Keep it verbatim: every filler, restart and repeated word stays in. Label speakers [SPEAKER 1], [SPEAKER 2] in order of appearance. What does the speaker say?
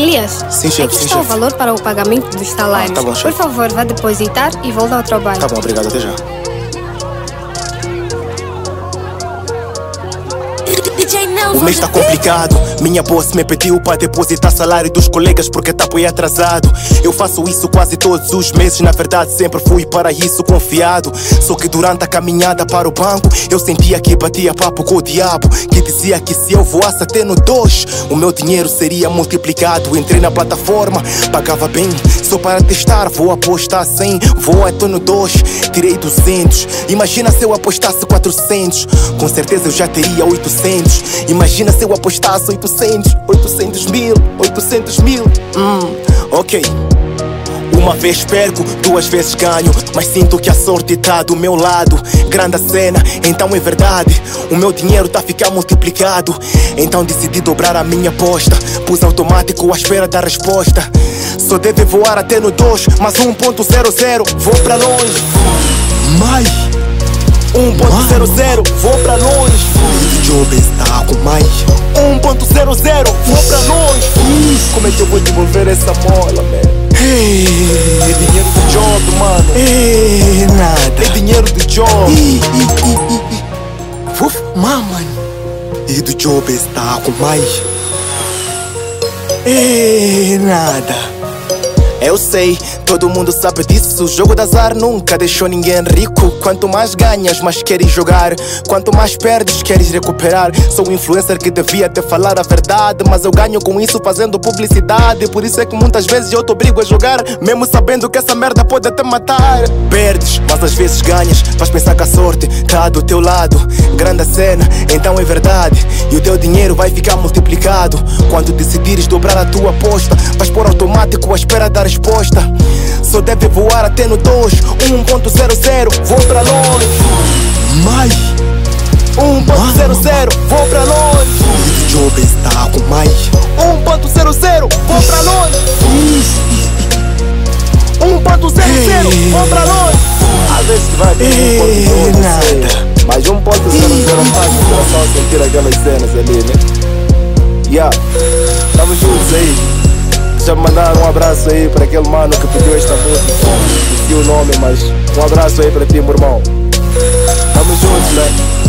[SPEAKER 1] Elias,
[SPEAKER 2] sim, chefe,
[SPEAKER 1] aqui
[SPEAKER 2] sim,
[SPEAKER 1] está
[SPEAKER 2] chefe.
[SPEAKER 1] o valor para o pagamento dos salários.
[SPEAKER 2] Ah, tá bom,
[SPEAKER 1] Por
[SPEAKER 2] chefe.
[SPEAKER 1] favor, vá depositar e volta ao trabalho.
[SPEAKER 2] Tá bom, obrigado, até já. O mês tá complicado, minha boss me pediu para depositar salário dos colegas porque tá bem atrasado. Eu faço isso quase todos os meses, na verdade sempre fui para isso confiado. Só que durante a caminhada para o banco eu sentia que batia papo com o diabo, que dizia que se eu voasse até no dois o meu dinheiro seria multiplicado. Entrei na plataforma, pagava bem, só para testar, vou apostar cem, vou até no dois, tirei duzentos. Imagina se eu apostasse quatrocentos, com certeza eu já teria oitocentos. Imagina se eu apostasse oitocentos, oitocentos mil, oitocentos mil. Hum, ok. Uma vez perco, duas vezes ganho, mas sinto que a sorte tá do meu lado. Grande a cena, então é verdade, o meu dinheiro tá a ficar multiplicado. Então decidi dobrar a minha aposta, pus automático à espera da resposta. Só deve voar até no dois, mas um ponto zero zero, vou pra longe.
[SPEAKER 3] Mai
[SPEAKER 2] um ponto zero zero, vou pra longe.
[SPEAKER 3] O job está com mais
[SPEAKER 2] um ponto zero zero, vou pra longe. Como é que eu vou devolver essa mola, man?
[SPEAKER 3] Hey,
[SPEAKER 2] é dinheiro do job, mano.
[SPEAKER 3] Hey, nada.
[SPEAKER 2] É dinheiro do job.
[SPEAKER 3] I, I, I, I, I. Uf, mamãe. E do job está com mais
[SPEAKER 2] Hey, nada. Eu sei, todo mundo sabe disso. O jogo de azar nunca deixou ninguém rico. Quanto mais ganhas, mais queres jogar. Quanto mais perdes, queres recuperar. Sou um influencer que devia te falar a verdade, mas eu ganho com isso fazendo publicidade. Por isso é que muitas vezes eu te obrigo a jogar, mesmo sabendo que essa merda pode até matar. Perdes, mas às vezes ganhas. Vais pensar que a sorte tá do teu lado. Grande a cena, então é verdade. E o teu dinheiro vai ficar multiplicado. Quando decidires dobrar a tua aposta, vais pôr automático à espera da resposta. Só deve voar até no dois, um ponto zero zero, vou pra longe.
[SPEAKER 3] mais
[SPEAKER 2] um ponto zero zero, vou pra longe.
[SPEAKER 3] O job está com mais
[SPEAKER 2] um ponto zero zero, vou pra longe. um ponto zero zero, vou pra longe. Às vezes vai ter um ponto zero zero, mas um ponto zero zero faz o coração sentir aquelas cenas ali, né? Yeah, tamo juntos aí. Já me mandaram um abraço aí para aquele mano que pediu esta música. Esqueci o nome, mas um abraço aí para ti, meu irmão. Tamo juntos, né?